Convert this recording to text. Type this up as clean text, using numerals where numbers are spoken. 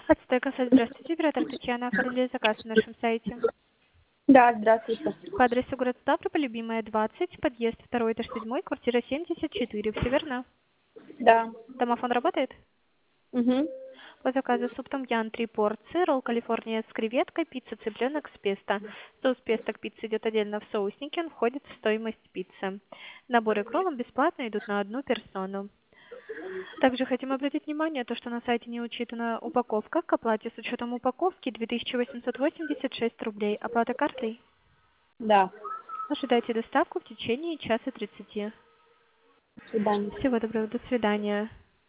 Отстойка, здравствуйте, оператор Татьяна, оформили заказ на нашем сайте. Да, здравствуйте. По адресу город Ставрополь, Любимая, 20, подъезд 2, этаж 7, квартира 74, все верно? Да. Домофон работает? Угу. По заказу суп том-ям 3 порции, ролл Калифорния с креветкой, пицца цыпленок с песто. Соус песто к пицце идет отдельно в соуснике, он входит в стоимость пиццы. Наборы к роллам бесплатно идут на одну персону. Также хотим обратить внимание, то, что на сайте не учитана упаковка. К оплате с учетом упаковки 2886 рублей. Оплата картой. Да. Ожидайте доставку в течение часа 30. До свидания. Всего доброго, до свидания.